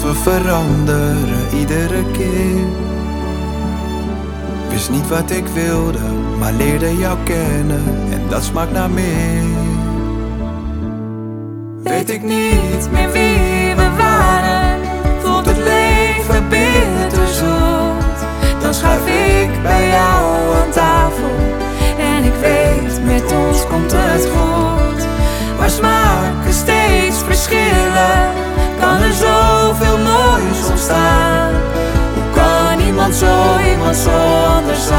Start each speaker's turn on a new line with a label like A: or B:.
A: we veranderen iedere keer. Wist niet wat ik wilde, maar leerde jou kennen en dat smaakt naar meer. Weet ik niet meer wie we waren, voelt het leven bitterzoet. Dan schuif ik bij jou aan tafel en ik weet, met ons komt het goed. Waar smaken steeds verschillen, kan er zoveel moois ontstaan. Hoe kan iemand zo anders zijn?